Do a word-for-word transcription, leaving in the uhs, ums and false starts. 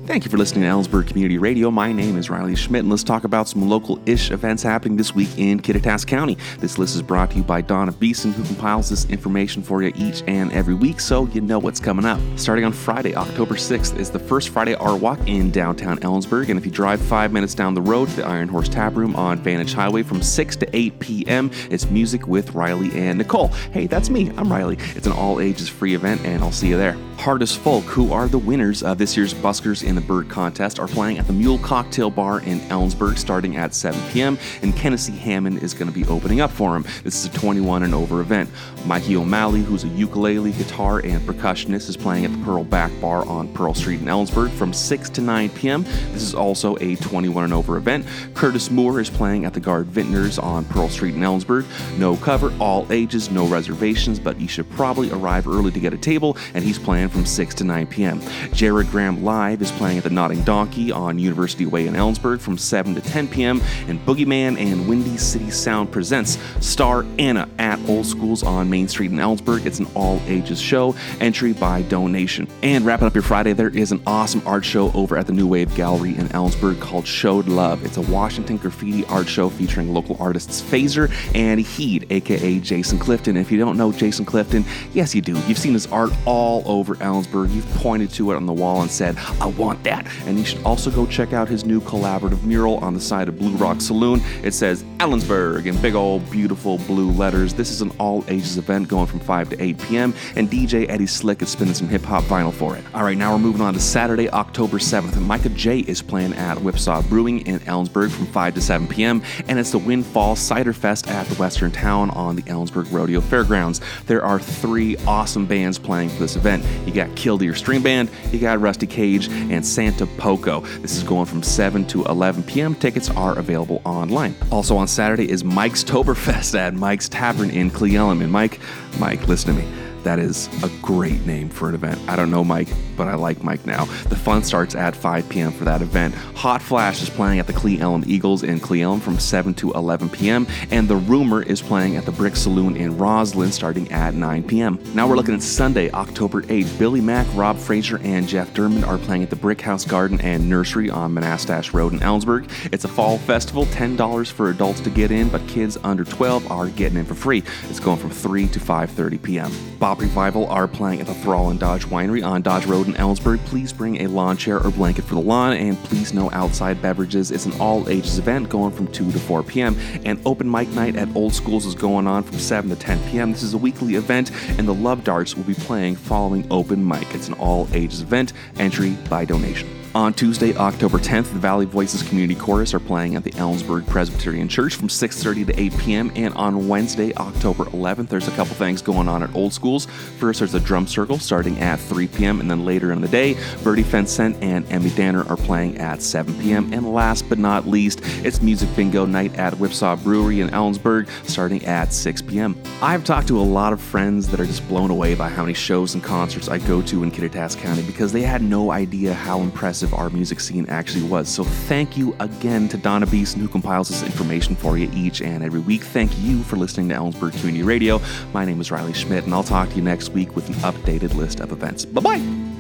Thank you for listening to Ellensburg Community Radio. My name is Riley Schmidt, and let's talk about some local-ish events happening this week in Kittitas County. This list is brought to you by Donna Beeson, who compiles this information for you each and every week, so you know what's coming up. Starting on Friday, October sixth, is the first Friday Art Walk in downtown Ellensburg, and if you drive five minutes down the road to the Iron Horse Tap Room on Vantage Highway from six to eight p.m., it's music with Riley and Nicole. Hey, that's me. I'm Riley. It's an all-ages free event, and I'll see you there. Hardest Folk, who are the winners of this year's Buskers in the Bird contest, are playing at the Mule Cocktail Bar in Ellensburg starting at seven p.m., and Kennessy Hammond is going to be opening up for them. This is a twenty-one and over event. Mikey O'Malley, who's a ukulele, guitar, and percussionist, is playing at the Pearl Back Bar on Pearl Street in Ellensburg from six to nine p.m. This is also a twenty-one and over event. Curtis Moore is playing at the Guard Vintners on Pearl Street in Ellensburg. No cover, all ages, no reservations, but you should probably arrive early to get a table, and he's playing from six to nine p.m. Jared Graham Live is playing at the Nodding Donkey on University Way in Ellensburg from seven to ten p.m. And Boogeyman and Windy City Sound presents Star Anna at Old Schools on Main Street in Ellensburg. It's an all-ages show, entry by donation. And wrapping up your Friday, there is an awesome art show over at the New Wave Gallery in Ellensburg called Showed Love. It's a Washington graffiti art show featuring local artists Phaser and Heed, aka Jason Clifton. If you don't know Jason Clifton, yes you do. You've seen his art all over Ellensburg. You've pointed to it on the wall and said, I want that. And you should also go check out his new collaborative mural on the side of Blue Rock Saloon. It says Ellensburg in big old beautiful blue letters. This is an all-ages event going from five to eight p.m. and D J Eddie Slick is spinning some hip-hop vinyl for it. All right, now we're moving on to Saturday, October seventh. Micah J is playing at Whipsaw Brewing in Ellensburg from five to seven p.m. and it's the Windfall Cider Fest at the Western Town on the Ellensburg Rodeo Fairgrounds. There are three awesome bands playing for this event. You got Killdeer String Band, you got Rusty Cage, and Santa Poco. This is going from seven to eleven p.m. Tickets are available online. Also on Saturday is Mike's Toberfest at Mike's Tavern in Cle Elum. And Mike, Mike, listen to me. That is a great name for an event. I don't know Mike, but I like Mike now. The fun starts at five p.m. for that event. Hot Flash is playing at the Cle Elum Eagles in Cle Elum from seven to eleven p.m. And The Rumor is playing at the Brick Saloon in Roslyn starting at nine p.m. Now we're looking at Sunday, October eighth. Billy Mack, Rob Fraser, and Jeff Dermond are playing at the Brick House Garden and Nursery on Monastash Road in Ellensburg. It's a fall festival, ten dollars for adults to get in, but kids under twelve are getting in for free. It's going from three to five thirty p.m. Bob Revival are playing at the Thrall and Dodge Winery on Dodge Road in Ellensburg. Please bring a lawn chair or blanket for the lawn, and please no outside beverages. It's an all-ages event going from two to four p.m. And open mic night at Old Schools is going on from seven to ten p.m. This is a weekly event, and the Love Darts will be playing following open mic. It's an all-ages event, entry by donation. On Tuesday, October tenth, the Valley Voices Community Chorus are playing at the Ellensburg Presbyterian Church from six thirty to eight p.m. And on Wednesday, October eleventh, there's a couple things going on at Old Schools. First, there's a drum circle starting at three p.m. And then later in the day, Bertie Fencent and Emmy Danner are playing at seven p.m. And last but not least, it's Music Bingo Night at Whipsaw Brewery in Ellensburg starting at six p.m. I've talked to a lot of friends that are just blown away by how many shows and concerts I go to in Kittitas County because they had no idea how impressive our music scene actually was. So thank you again to Donna Beeson, who compiles this information for you each and every week. Thank you for listening to Ellensburg Community Radio. My name is Riley Schmidt, and I'll talk to you next week with an updated list of events. Bye-bye!